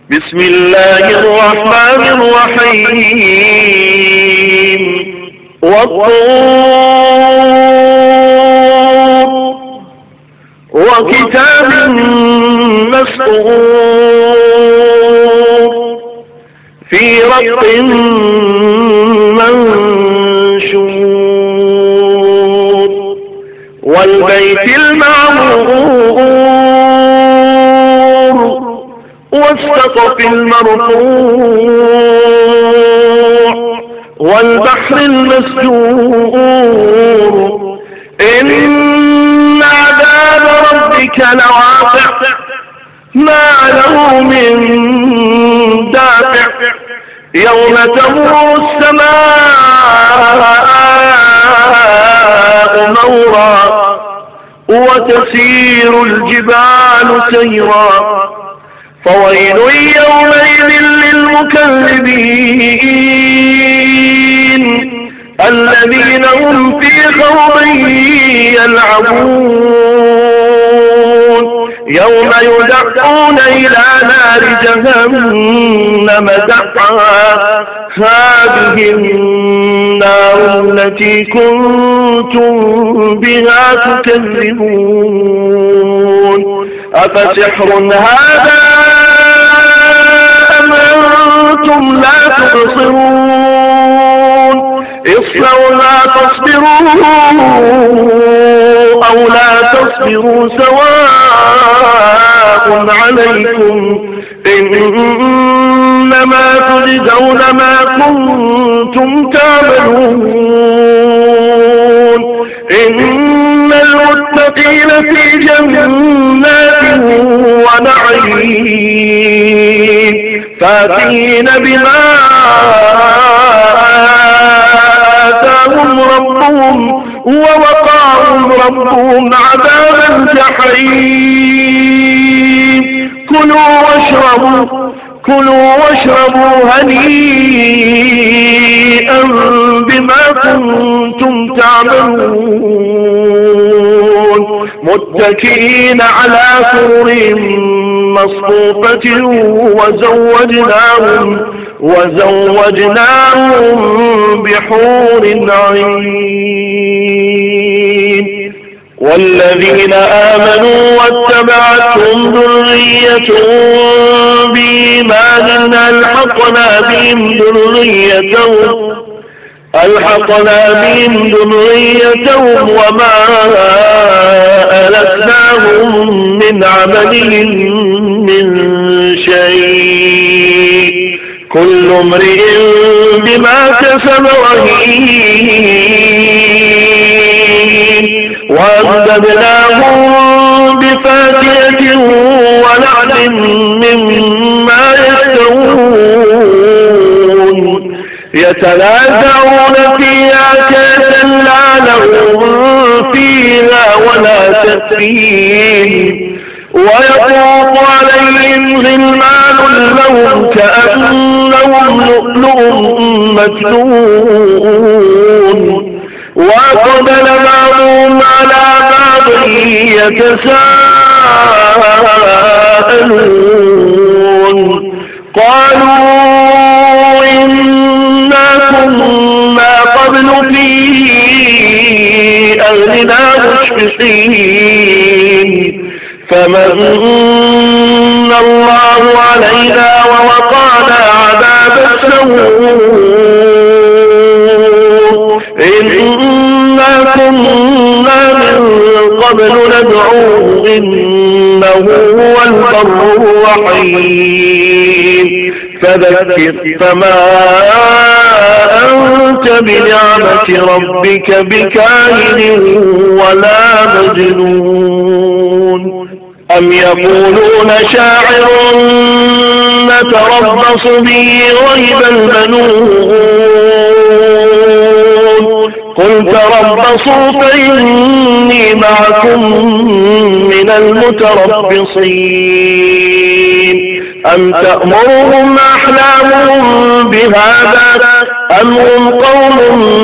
بسم الله الرحمن الرحيم والطور وكتاب مسطور في رق منشور والبيت المعمور والسقف المرفوع والبحر المسجور إن عذاب ربك لواقع ما له من دافع يوم تمور السماء مورا وتسير الجبال سيرا فويل يومئذ للمكذبين الذين هم في خوض يلعبون يوم يدعون إلى نار جهنم دعا هذه النار التي كنتم بها تكذبون أفسحر هذا أم أنتم لا تبصرون اصلوها تصبروا أو لا تصبروا سواء عليكم إنما تجزون ما كنتم تعملون إن المتقين في جنات ونعيم فاكهين بما آتاهم ربهم ووقاهم ربهم عذاب الجحيم كلوا واشربوا هنيئا بما كنتم تعملون متكئين على سرر مصفوفة وزوجناهم بحور عين والذين آمنوا واتبعتهم ذريتهم بإيمان ألحقنا بهم ذريتهم وما ألتناهم من عملهم من شيء كل امرئ بما كسب رهين وأمددناهم بفاكهة ولحم مما يشتهون يتنازعون فيها كأسا لا لغو فيها ولا تأثيم ويطوف عليهم غلمان لهم كأنهم لؤلؤ مكنون وأقبل بعضهم على بعض يتساءلون قالوا إنا كنا قبل في أهلنا مشفقين فمن الله علينا ووقانا عذاب السوء إنا كنا من قبل ندعوه إنه هو البر الرحيم فذكر فما أنت بنعمة ربك بكاهن ولا مجنون أم يقولون شاعر نتربص به ريب المنون قل تربصوا فإني معكم من المتربصين أم تأمرهم أحلامهم بهذا أم هم قوم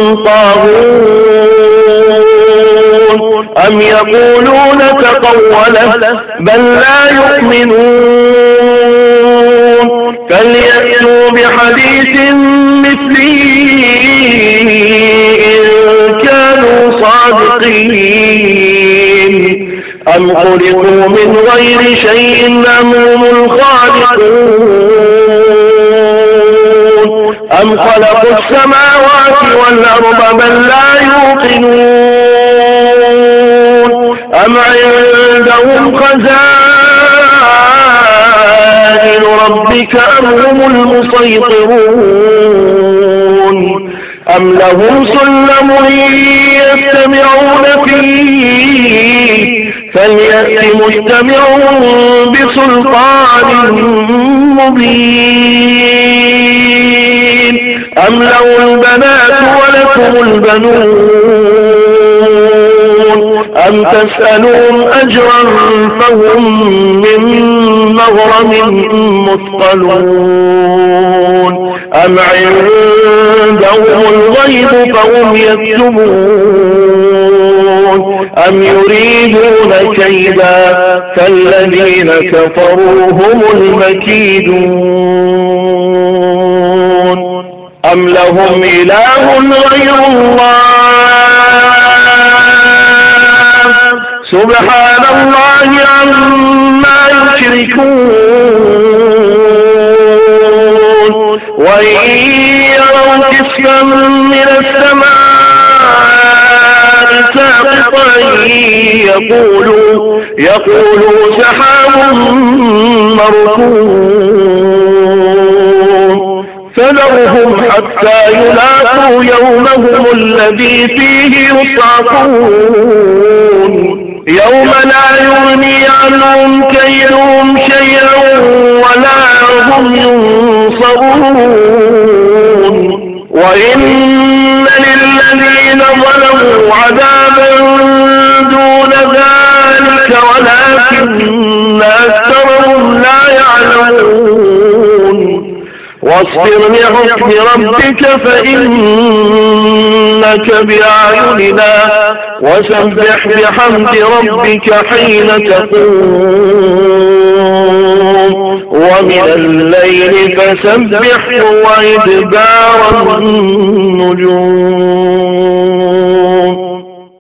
طاغون أم يقولون تقوله بل لا يؤمنون بحديث مثله إن كانوا صادقين أم خلقوا من غير شيء أم هم الخالقون أم خلقوا السماوات والأرض بل لا يوقنون أم عندهم خزائن ربك أم هم المسيطرون أم لهم سلم يستمعون فيه فليأت مستمعون بسلطان مبين أم له البنات ولكم البنون أم تسألون أجرا فهم من مغرم مثقلون أم عندهم الغيب فهم يكتبون أم يريدون كيدا فالذين كفروا هم المكيدون أم لهم إله غير الله سبحان الله عما يشركون وإن يروا كسفا من السماء ساقطا يقولوا سحاب مركوم فذرهم حتى يلاقوا يومهم الذي فيه يصعقون يوم لا يغني عنهم كيدهم شيئا ولا هم ينصرون وإن للذين ظلموا عذابا دون ذلك ولكن أكثرهم لا يعلمون واصبر لحكم ربك فإنك بأعيننا وسبح بحمد ربك حين تقوم ومن الليل فسبحه وإدبار النجوم